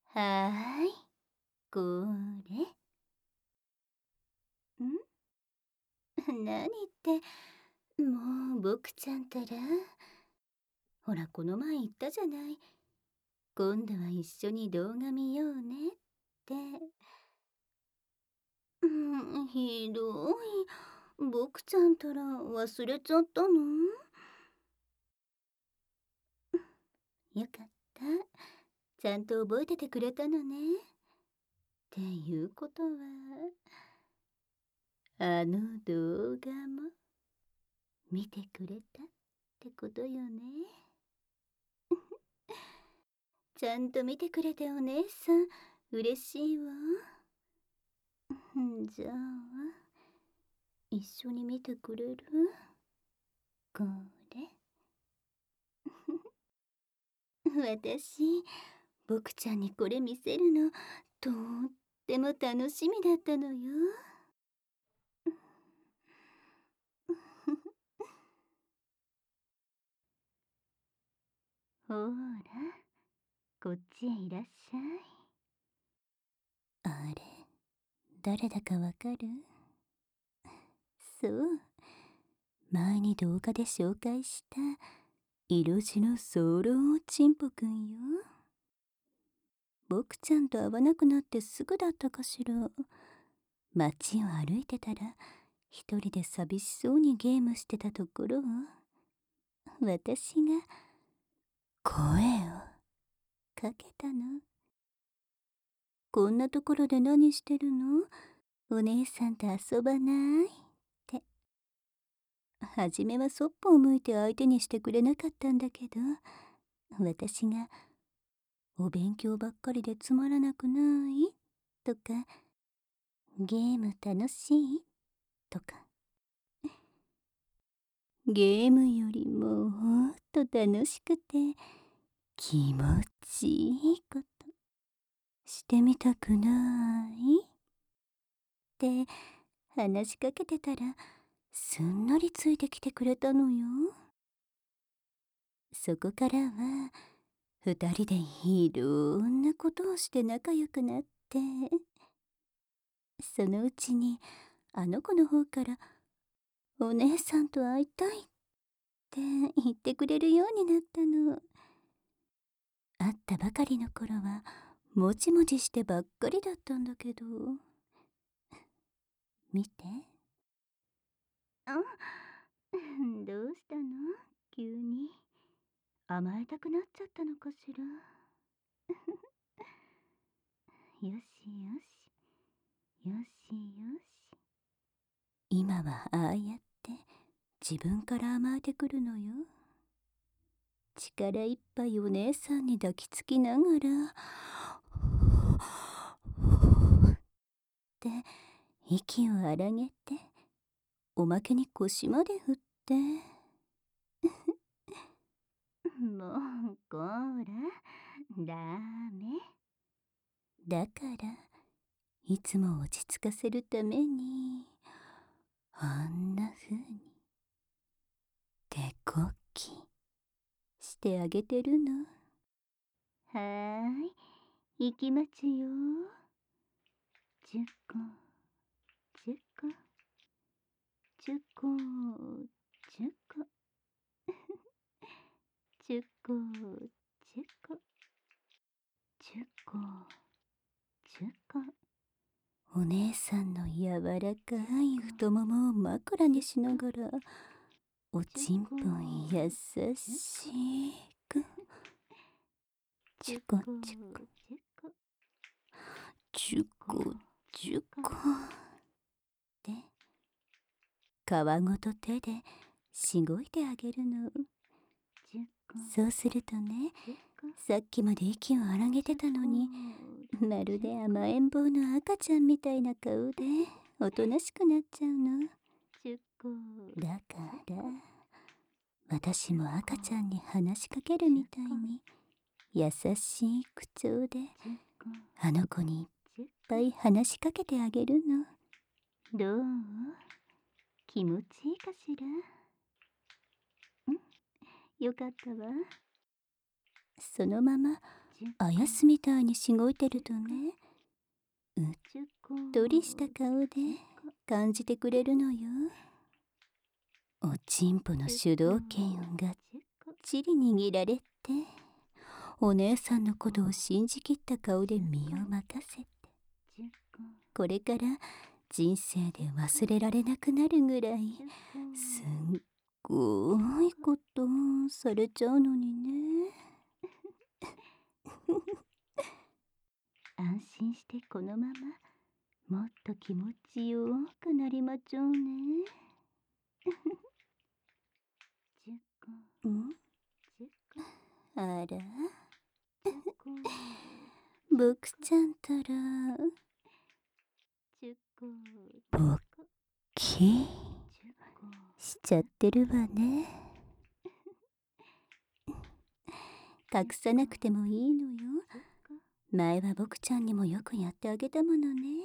はーい、これ。何って、もう僕ちゃんたら。ほら、この前言ったじゃない。今度は一緒に動画見ようねって。ひどい。僕ちゃんたら忘れちゃったの？よかった。ちゃんと覚えててくれたのね。っていうことは、あの動画も見てくれたってことよね。ちゃんと見てくれてお姉さん、嬉しいわ。じゃあ、一緒に見てくれる？これ。私、僕ちゃんにこれ見せるの、とっても楽しみだったのよ。ほら、こっちへいらっしゃい。あれ、誰だかわかる？そう、前に動画で紹介した色地のソロチンポくんよ。僕ちゃんと会わなくなってすぐだったかしら。街を歩いてたら一人で寂しそうにゲームしてたところを私が声をかけたの。こんなところで何してるの？お姉さんと遊ばない？って。初めはそっぽを向いて相手にしてくれなかったんだけど、私がお勉強ばっかりでつまらなくないとか、ゲーム楽しいとか、ゲームよりもっと楽しくて気持ちいいことしてみたくないって話しかけてたら、すんなりついてきてくれたのよ。そこからは二人でいろんなことをして仲良くなって、そのうちにあの子の方からお姉さんと会いたいって言ってくれるようになったの。会ったばかりの頃はもちもちしてばっかりだったんだけど、見て。どうしたの？急に甘えたくなっちゃったのかしら。よしよし、よしよし。今はああやって自分から甘えてくるのよ。力いっぱいお姉さんに抱きつきながらって息を荒げて、おまけに腰まで振って。もうこら、ダメだから、いつも落ち着かせるためにあんな風に手こきしてあげてるの。はーい、行きますよ。10個10個10個10個10個10個10個10個。お姉さんの柔らかい太ももを枕にしながら、おちんぽん優しくチュコチュコチュコチュコで、皮ごと手でしごいてあげるの。そうするとね、さっきまで息を荒げてたのに、まるで甘えん坊の赤ちゃんみたいな顔でおとなしくなっちゃうの。だから私も赤ちゃんに話しかけるみたいに優しい口調であの子にいっぱい話しかけてあげるの。どう？気持ちいいかしら？よかったわ。そのままあやすみたいにしごいてるとね、うっとりした顔で感じてくれるのよ。おちんぽの主導権をがっちり握られて、お姉さんのことを信じきった顔で身を任せて、これから人生で忘れられなくなるぐらいすっごいことされちゃうのにね。安心してこのままもっと気持ちよくなりまちょうね。ん？あら僕ちゃんたらぼっきしちゃってるわね。隠さなくてもいいのよ。前は僕ちゃんにもよくやってあげたものね。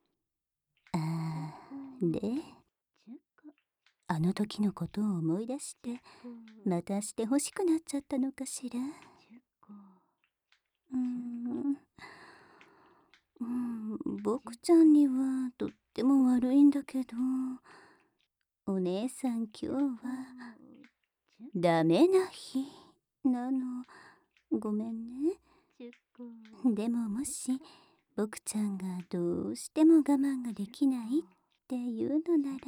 で、あの時のことを思い出してまたして欲しくなっちゃったのかしら。僕ちゃんにはとっても悪いんだけど、お姉さん今日はダメな日なの。ごめんね。でももし僕ちゃんがどうしても我慢ができないっていうのなら、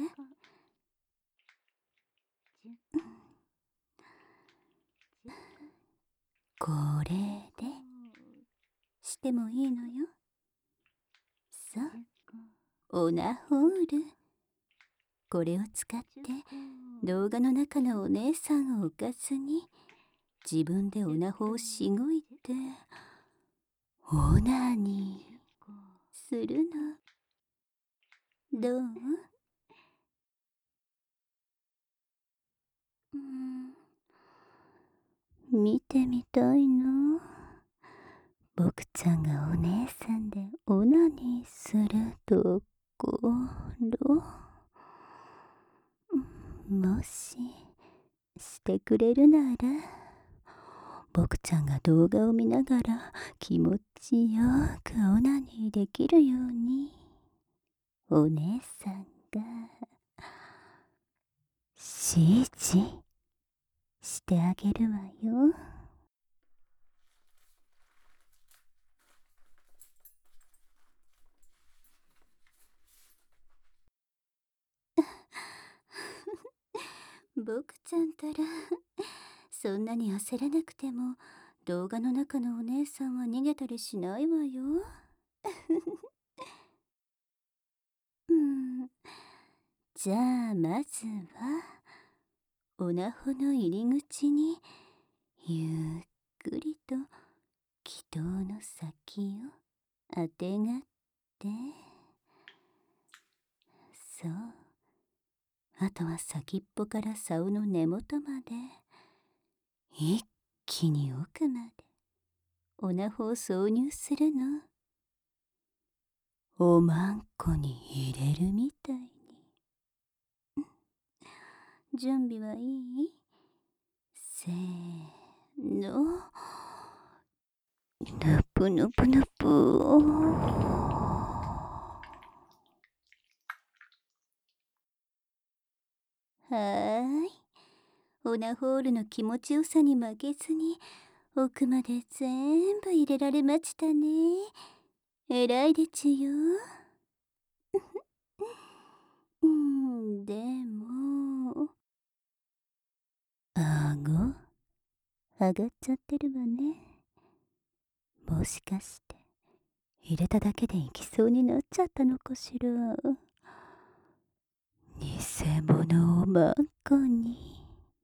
これでしてもいいのよ。そう、オナホール。これを使って動画の中のお姉さんを置かずに自分でオナホをしごいてオナにするの。どう？見てみたいな。僕ちゃんがお姉さんでオナにするところ。もししてくれるなら、僕ちゃんが動画を見ながら気持ちよくオナニーできるようにお姉さんが指示してあげるわよ。僕ちゃんたらそんなに焦らなくても動画の中のお姉さんは逃げたりしないわよ。じゃあまずはオナホの入り口にゆっくりと気筒の先をあてがって、そう、あとは先っぽから竿の根元まで一気に奥までオナホを挿入するの。おまんこに入れるみたいに。準備はいい？せーの。ぬぷぬぷぬぷ。はーい。オナホールの気持ちよさに負けずに奥まで全部入れられましたね。えらいでちゅよ。でも顎上がっちゃってるわね。もしかして入れただけでいきそうになっちゃったのかしら。偽物を真っ赤に。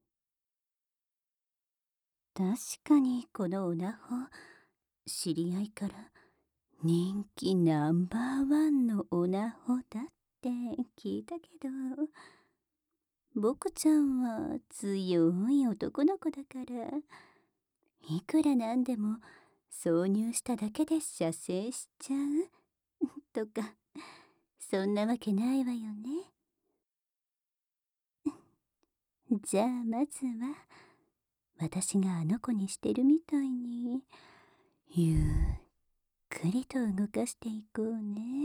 確かにこのオナホ、知り合いから人気ナンバーワンのオナホだって聞いたけど、僕ちゃんは強い男の子だから、いくらなんでも挿入しただけで射精しちゃうとか、そんなわけないわよね。じゃあまずは私があの子にしてるみたいにゆっくりと動かしていこうね。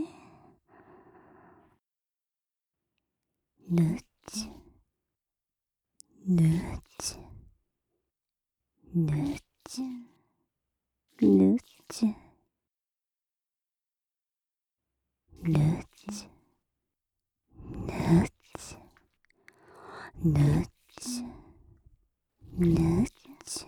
ぬっちぬっちぬっちぬっちぬっちぬっちぬっちぬっち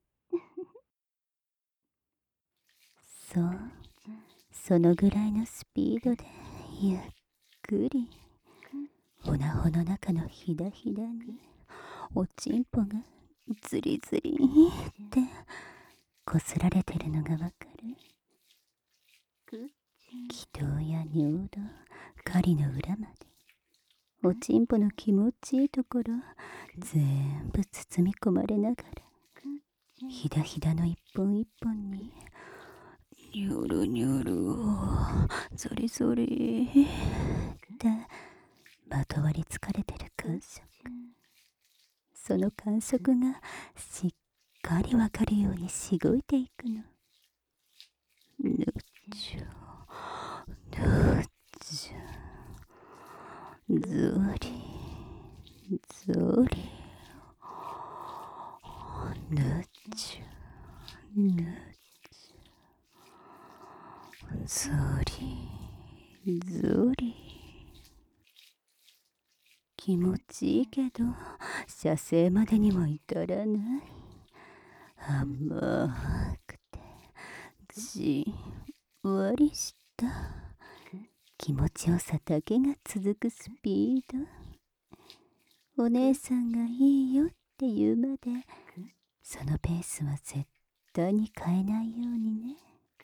そう、そのぐらいのスピードでゆっくりオナホの中のひだひだにおちんぽがズリズリってこすられてるのがわかる。気道や尿道、狩りの裏までおちんぽの気持ちいいところ全部包み込まれながらひだひだの一本一本にニョロニョロゾリゾリってまとわりつかれてる感触、その感触がしっかりわかるようにしごいていくの。ぬっちょぬっちょゾリゾリぬっちょぬっちょゾリゾリ気持ちいいけど射精までにも至らない。甘くてじんわりした気持ちよさだけが続くスピード。お姉さんがいいよって言うまでそのペースは絶対に変えないようにね。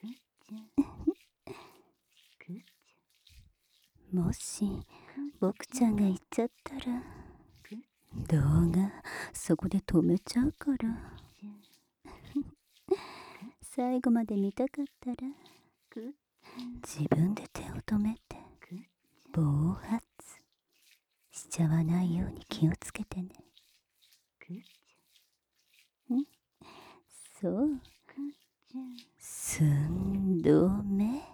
もし僕ちゃんが言っちゃったら動画そこで止めちゃうから最後まで見たかったら自分で手を止めて暴発しちゃわないように気をつけてね。そう寸止め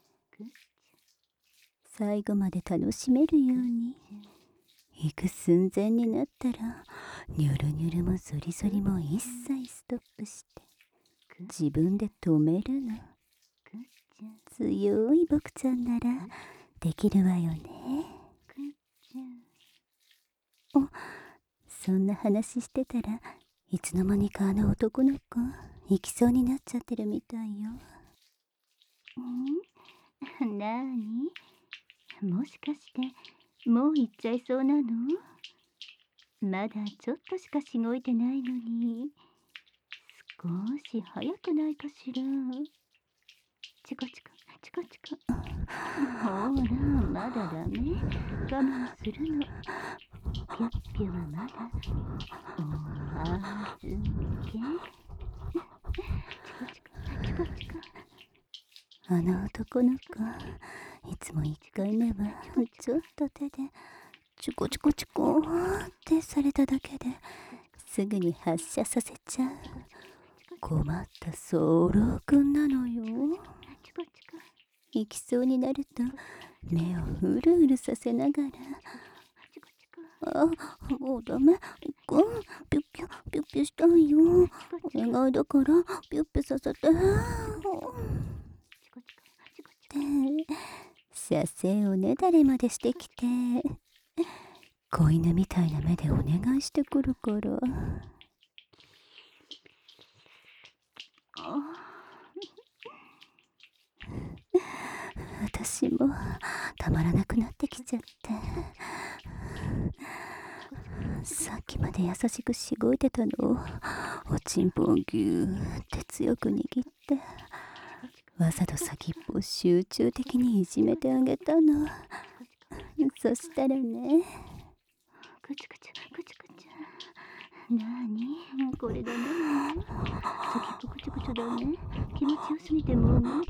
最後まで楽しめるように行く寸前になったらニュルニュルもゾリゾリも一切ストップして自分で止めるの。強い僕ちゃんならできるわよね。お、そんな話してたらいつの間にかあの男の子行きそうになっちゃってるみたいよ。なーに、もしかしてもう行っちゃいそうなの？まだちょっとしかしごいてないのに少し早くないかしら。チコチコチコチコほらまだダメ、我慢するの。ぴょっぴょはまだお預け。チコチコチコチコ。あの男の子いつも1回目はちょっと手でチコチコチコってされただけですぐに発射させちゃう困ったソロくんなのよ。行きそうになると目をうるうるさせながらあ、もうダメ。ピュッピュッピュッピュしたいよ。お願いだからピュッピュさせて。射精をねだれまでしてきて子犬みたいな目でお願いしてくるから私もたまらなくなってきちゃってさっきまで優しくしごいてたのをおちんぽをぎゅーって強く握ってわざと先っぽを集中的にいじめてあげたの。そしたらね、くちゅくちゅくちゅくちゅ。なーにこれダメなの？先っぽくちゅくちゅだね。気持ちよすぎてもう無理。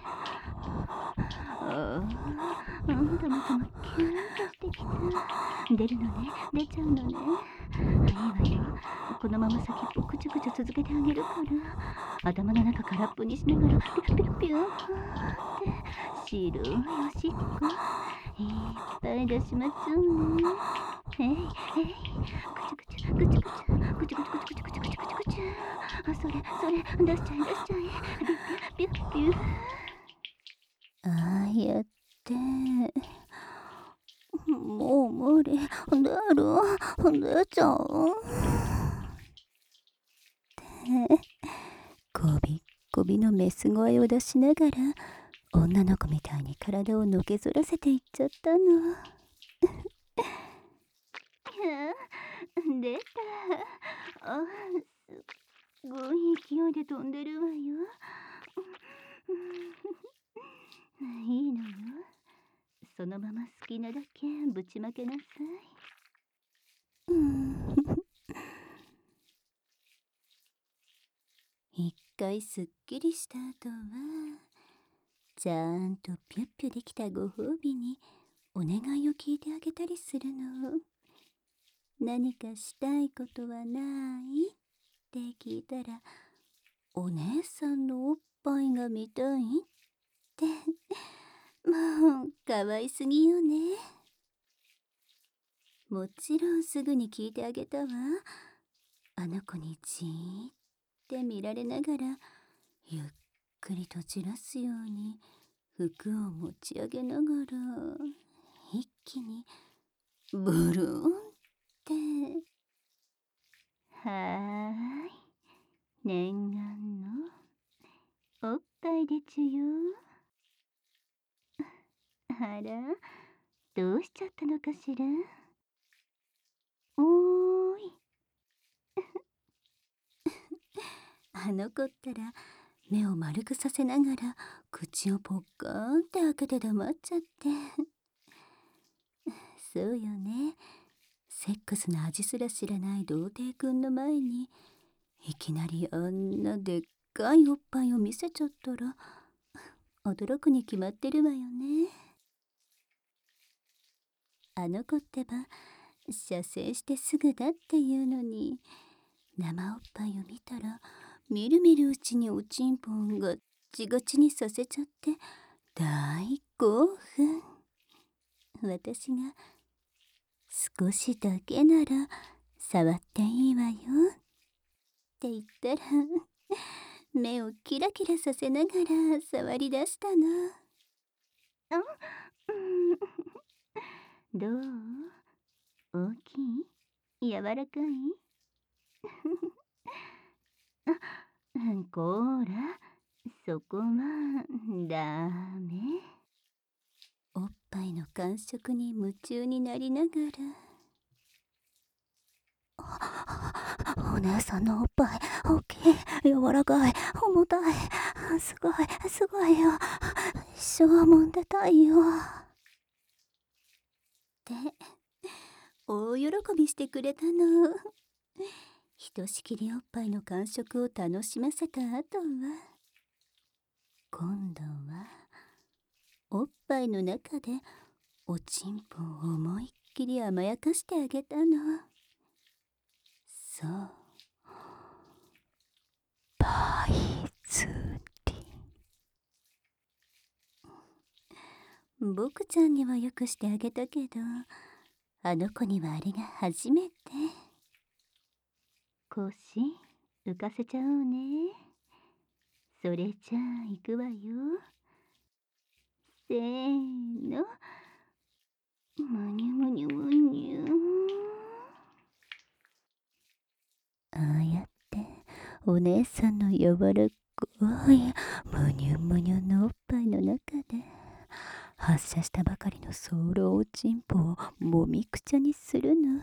あんたもキューンとしてきた。出るのね、出ちゃうのね。 いいわよ。このまま先っぽくちゅくちゅ続けてあげるから、頭の中空っぽにしながらピュッピュッピュッって白いおしっこいっぱい出しまちゅうね。ぐちゅぐちゅぐちゅぐちゅぐちゅぐちゅぐちゅぐちゅぐちゅぐちゅぐちゅ。あ、それ出しちゃえ出しちゃえ。ピュッピュッピュッピュッ。ああやってもう無理。出ちゃうってこびっこびのメス声を出しながら女の子みたいに体をのけぞらせていっちゃったの。出た。あ、すごい勢いで飛んでるわよ。いいのよ。そのまま好きなだけぶちまけなさい。一回すっきりした後はちゃんとピュッピュできたご褒美にお願いを聞いてあげたりするの。何かしたいことはないって聞いたら、お姉さんのおっぱいが見たいってもう可愛すぎよね。もちろんすぐに聞いてあげたわ。あの子にじーって見られながらゆっくりとじらすように服を持ち上げながら一気にブルーンって。はーい、念願のおっぱいでちゅよ。あら、どうしちゃったのかしら。おーい。あの子ったら目を丸くさせながら口をポッカーンって開けて黙っちゃって。そうよね。セックスの味すら知らない童貞くんの前にいきなりあんなでっかいおっぱいを見せちゃったら驚くに決まってるわよね。あの子ってば射精してすぐだっていうのに、生おっぱいを見たらみるみるうちにおちんぽんがチガチにさせちゃって大興奮。私が少しだけなら触っていいわよって言ったら目をキラキラさせながら触り出したの。あ、どう？大きい？柔らかい？こーら、そこはダメ。おっぱいの感触に夢中になりながら、お姉さんのおっぱい大きい、柔らかい、重たい、すごいよ、一生揉んでたいよって大喜びしてくれたの。ひとしきりおっぱいの感触を楽しませた後は今度はおっぱいの中でおちんぽを思いっきり甘やかしてあげたの。そう、パイ釣り。僕ちゃんにはよくしてあげたけど、あの子にはあれが初めて。腰浮かせちゃおうね。それじゃあ行くわよ。せーの、むにゅむにゅむにゅ。ああやってお姉さんの柔らかいむにゅむにゅのおっぱいの中で発射したばかりのソールおちんぽをもみくちゃにするの。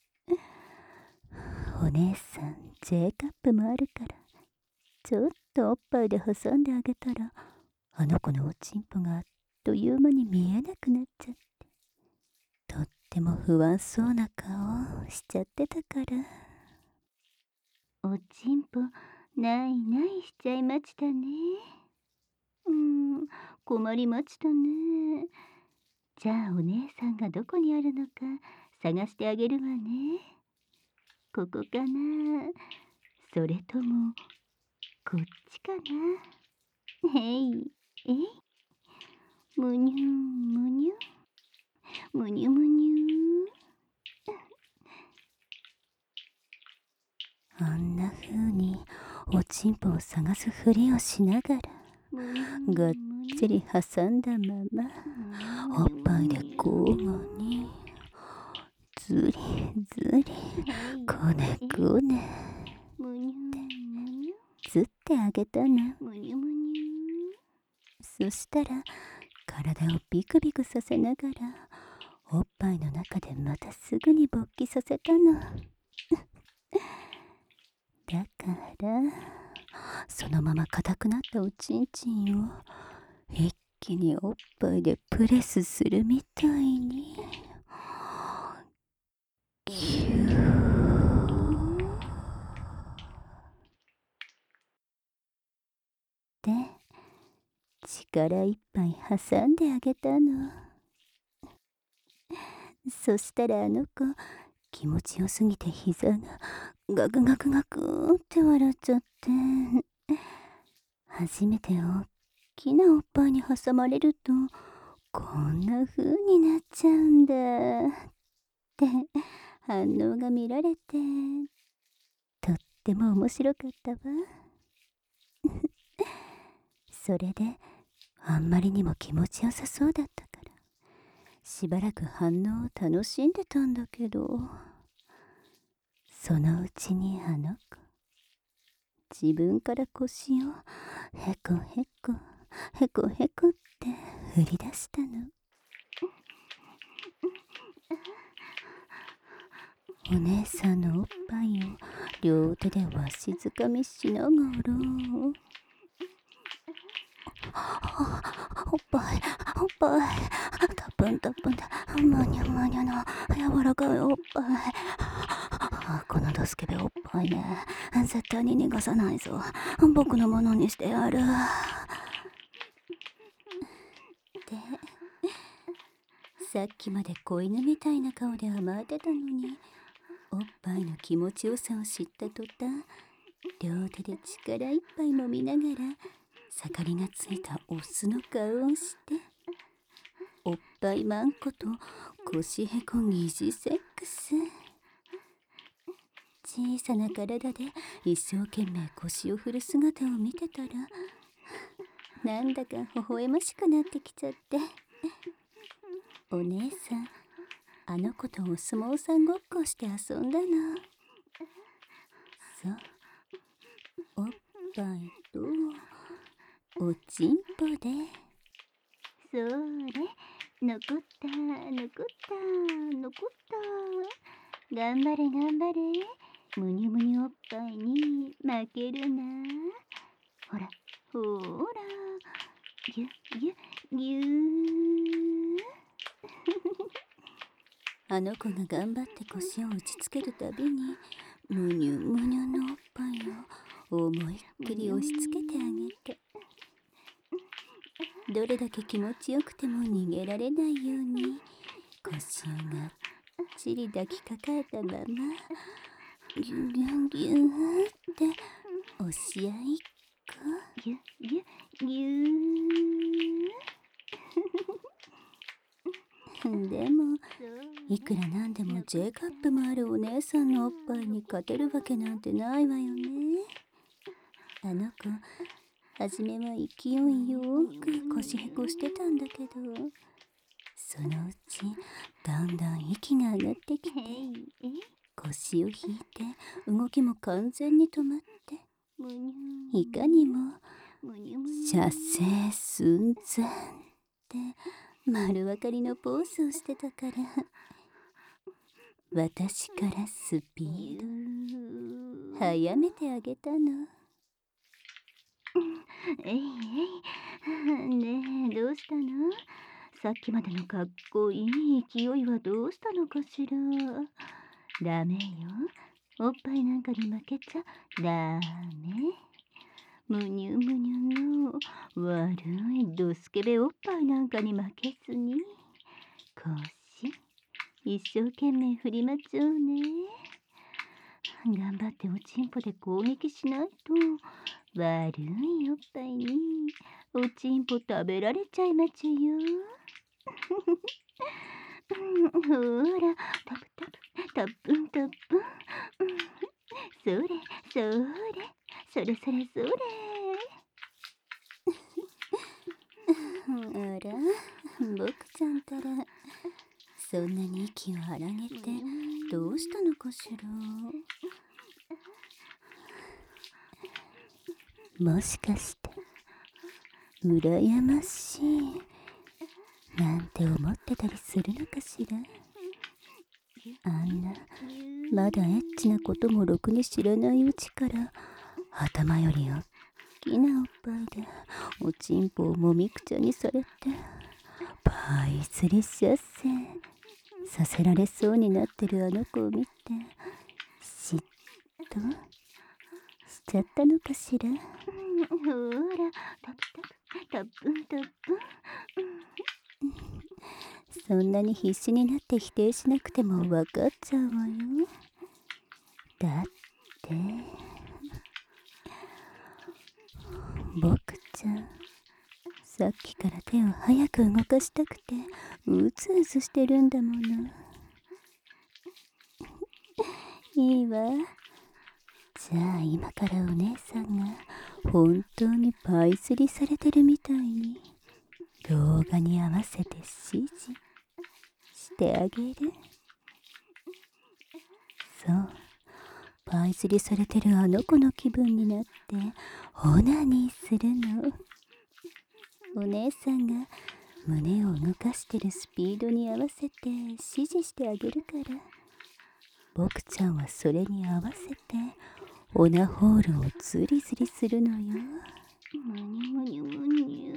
お姉さん J カップもあるからちょっとおっぱいで挟んであげたらあの子のおちんぽがあっという間に見えなくなっちゃって、とっても不安そうな顔しちゃってたから。おちんぽないないしちゃいましたね。困りましたね。じゃあお姉さんがどこにあるのか探してあげるわね。 ここかな、それともこっちかな。へいえい、むにゅむにゅむにゅむにゅ。あんな風におちんぽを探すふりをしながらがっちり挟んだまま、おっぱいで交互にずりずりこねこねってずってあげたの。そしたら体をビクビクさせながらおっぱいの中でまたすぐに勃起させたの。だからそのまま硬くなったおちんちんを一気におっぱいでプレスするみたいにギューで力いっぱい挟んであげたの。そしたらあの子気持ちよすぎて膝がガクガクガクって笑っちゃって、初めておっきなおっぱいに挟まれるとこんな風になっちゃうんだって反応が見られてとっても面白かったわ。それであんまりにも気持ちよさそうだったからしばらく反応を楽しんでたんだけど、そのうちにあの子自分から腰をへこへこへこへこって振り出したの。お姉さんのおっぱいを両手でわしづかみしながら、おっぱいおっぱいタプンタプンでむにゃむにゃな柔らかいおっぱい、このドスケベおっぱいね、絶対に逃がさないぞ、僕のものにしてやる。でさっきまで子犬みたいな顔で甘えてたのにおっぱいの気持ちよさを知った途端両手で力いっぱい揉みながら盛りがついたオスの顔をしておっぱいマンコと腰へこ疑似セックス。小さな体で一生懸命腰を振る姿を見てたらなんだか微笑ましくなってきちゃって、お姉さんあの子とお相撲さんごっこして遊んだの。そう、おっぱいとおちんぽで、それ残った残った残った、頑張れ頑張れ、むにゅむにゅおっぱいに負けるな、ほらほらぎゅぎゅぎゅーあの子が頑張って腰を打ちつけるたびにむにゅむにゅのおっぱいを思いっきり押し付けてあげて、どれだけ気持ちよくても逃げられないように腰をがっちり抱きかかえたままギュギュギューって押し合いっこギュギュギューでもいくらなんでも J カップもあるお姉さんのおっぱいに勝てるわけなんてないわよね。あの子はじめは勢いよく腰へこしてたんだけどそのうちだんだん息が上がってきて腰を引いて動きも完全に止まっていかにも射精寸前って丸分かりのポーズをしてたから私からスピード早めてあげたの。えいえい、ねえどうしたの、さっきまでのかっこいい勢いはどうしたのかしら。ダメよ、おっぱいなんかに負けちゃダメ。むにゅむにゅの悪いドスケベおっぱいなんかに負けずに腰一生懸命振りまちょうね。 頑張っておちんぽで攻撃しないと悪いおっぱいにおちんぽ食べられちゃいまちゅよ。ほら、タプタプ、タップンタップン。それ、それ、それそれそれ。あら、僕ちゃんたら、そんなに息を荒げてどうしたのかしら。もしかして羨ましいなんて思ってたりするのかしら。あんなまだエッチなこともろくに知らないうちから頭より大きなおっぱいでおちんぽをもみくちゃにされてパイ釣り射精させられそうになってるあの子を見て嫉妬しちゃったのかしら。ほら、タプタプ、タップンタップン。そんなに必死になって否定しなくても分かっちゃうわよ。だって僕ちゃんさっきから手を早く動かしたくてうずうずしてるんだもの。いいわ。じゃあ今からお姉さんが本当にパイ釣りされてるみたいに動画に合わせて指示してあげる。そう、パイ釣りされてるあの子の気分になってオナニーするの。お姉さんが胸を動かしてるスピードに合わせて指示してあげるから僕ちゃんはそれに合わせてオナホールをズリズリするのよ。むにゅむにゅむにゅ。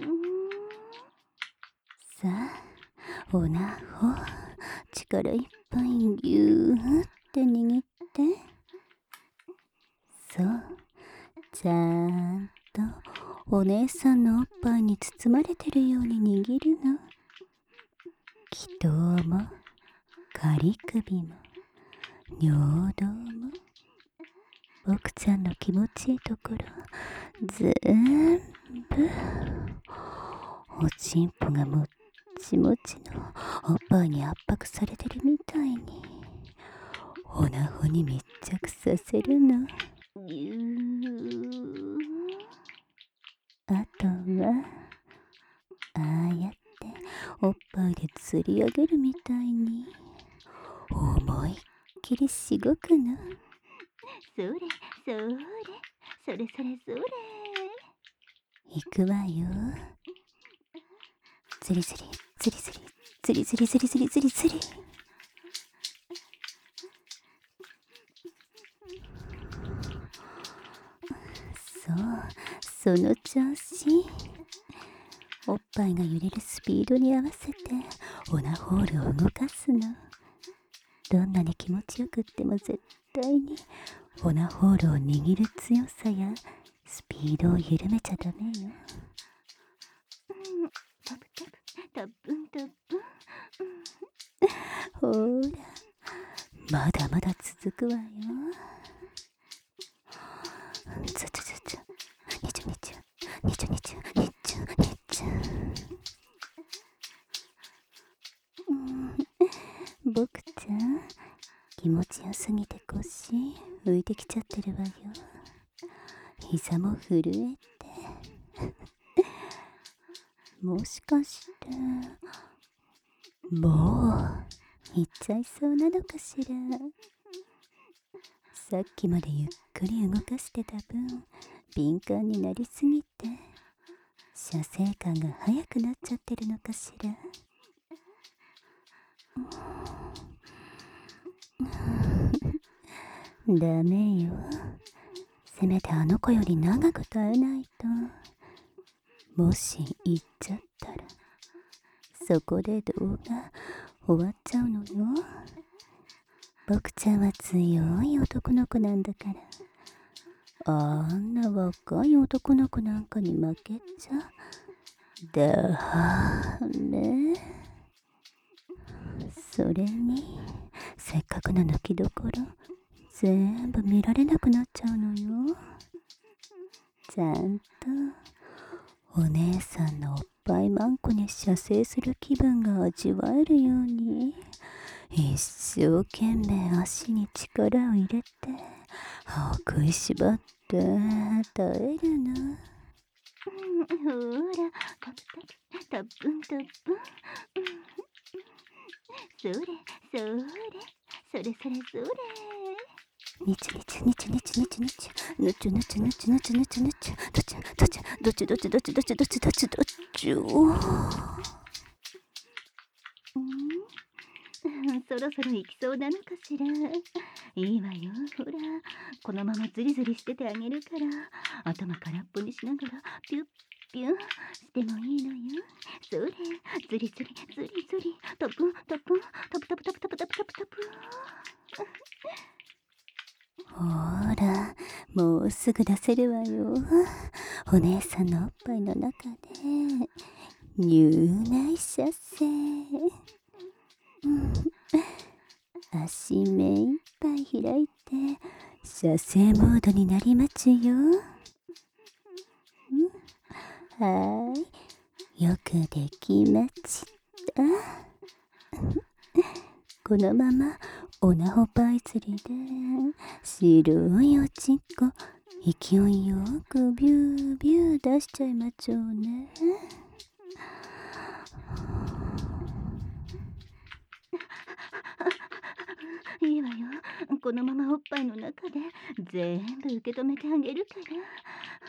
さあオナホ力いっぱいぎゅーって握って。そう、ちゃんとお姉さんのおっぱいに包まれてるように握るの。気筒も仮首も尿道も僕ちゃんの気持ちいいところぜんぶおちんぽがもっちもちのおっぱいに圧迫されてるみたいにオナホに密着させるの。あとはああやっておっぱいで釣り上げるみたいに思いっきりしごくの。それそれそれそれそれ。いくわよ。ズリズリズリズリズリズリズリズリズリズリ。そう、その調子。おっぱいが揺れるスピードに合わせてオナホールを動かすの。どんなに気持ちよくっても絶対にオナホールを握る強さやスピードを緩めちゃダメよ。タプタプタップンタップン。ほらまだまだ続くわよ。つつつつにちゅにちゅにちゅにちゅにちゅにちゅ。僕ちゃん気持ちよすぎて腰浮いてきちゃってるわよ。膝も震えてもしかしてもう行っちゃいそうなのかしら。さっきまでゆっくり動かしてた分敏感になりすぎて射精感が速くなっちゃってるのかしら。ダメよ。せめてあの子より長く耐えないと。もし行っちゃったらそこで動画終わっちゃうのよ。僕ちゃんは強い男の子なんだから。あんな若い男の子なんかに負けちゃダメ。それにせっかくの抜きどころ全部見られなくなっちゃうのよ。ちゃんとお姉さんのおっぱいまんこに射精する気分が味わえるように一生懸命足に力を入れて歯を食いしばって耐えるの。ほら、タップンタップン。それ、それ、それそれそれ。にちにちにちにちにちにち。ぬちゅぬちゅぬちゅぬちゅぬちゅぬちゅ。どっちどっちどっちどっちどっちどっちどっちどっちどっち。そろそろ行きそうなのかしら。いいわよ、ほら、このままズリズリしててあげるから、頭空っぽにしながらピュッピュッしてもいいのよ。それ、ズリズリズリズリ、タプンタプン、タプタプタプタプタプタプタプ。ほら、もうすぐ出せるわよ。お姉さんのおっぱいの中で乳内射精。足目いっぱい開いて射精モードになりますよ。はい、よくできました。このままオナホパイ釣りで白いおちっこ勢いよくビュービュー出しちゃいまちょうね。いいわよ、このままおっぱいの中で全部受け止めてあげるから、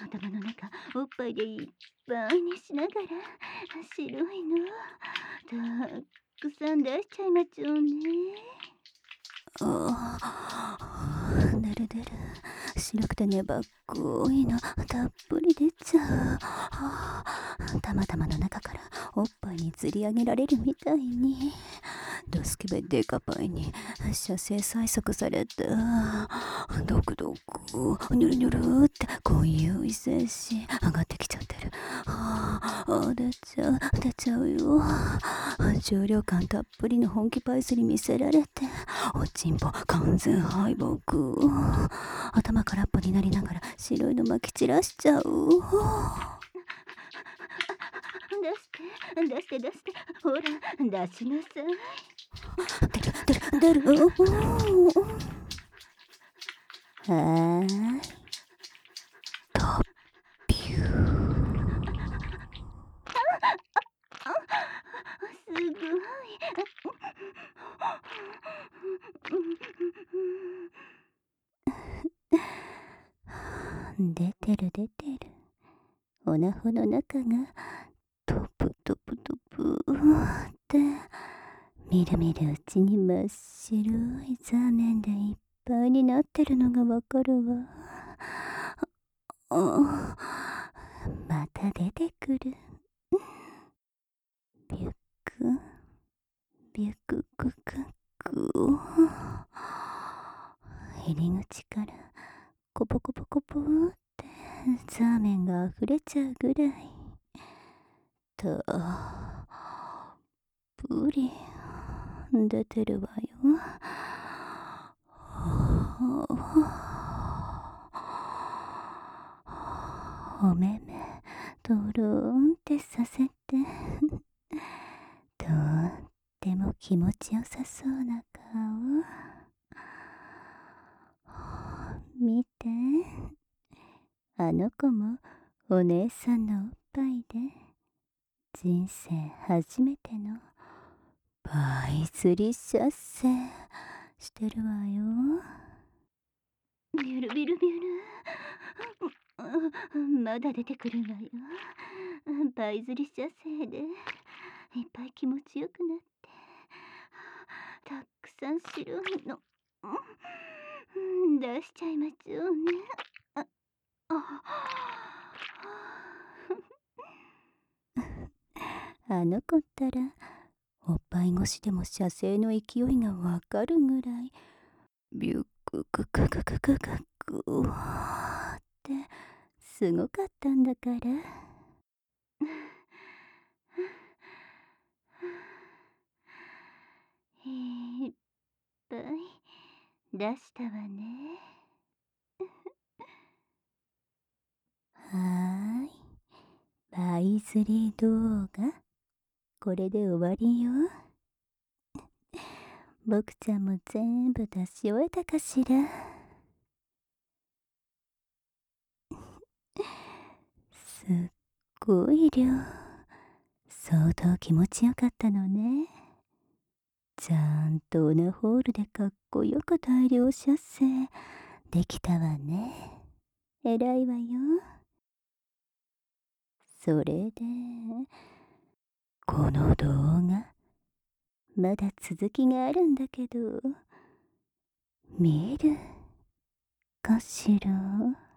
頭の中おっぱいでいっぱいにしながら白いのたくさん出しちゃいまちょうね。出る出る、白くて粘っこいのたっぷり出ちゃう。たまたまの中からおっぱいに釣り上げられるみたいにドスケベデカパイに射精催促された。ドクドクニュルニュルってこういう異性子上がってきちゃってる。出ちゃうよ。重量感たっぷりの本気パイスに見せられておちんぽ完全敗北。頭空っぽになりながら白いのまき散らしちゃう。出してほら出しなさい。出るはーい、トピュー。すごい。出てる。オナホの中がトプトプトプってみるみるうちに真っ白い座面でいっぱいになってるのがわかるわ。また出てくる。ビュックビュックククク。入り口からコポコポコポってザーメンが溢れちゃうぐらいたっぷり出てるわよ。お目目ドローンってさせてとっても気持ちよさそうな顔見て。あの子もお姉さんのおっぱいで人生初めてのパイ釣り射精してるわよ。ビュルビルビュル。まだ出てくるわよ。パイ釣り射精でいっぱい気持ちよくなってたくさん白いの出しちゃいまちょうね。あの子ったらおっぱい越しでも射精の勢いがわかるぐらいビュッククククククククってすごかったんだから。いっぱい出したわね。はーい。パイズリー動画、これで終わりよ。僕ちゃんも全部出し終えたかしら。すっごい量。相当気持ちよかったのね。ちゃんとオナホールでかっこよく大量射精できたわね。偉いわよ。それで、この動画、まだ続きがあるんだけど、見えるかしら。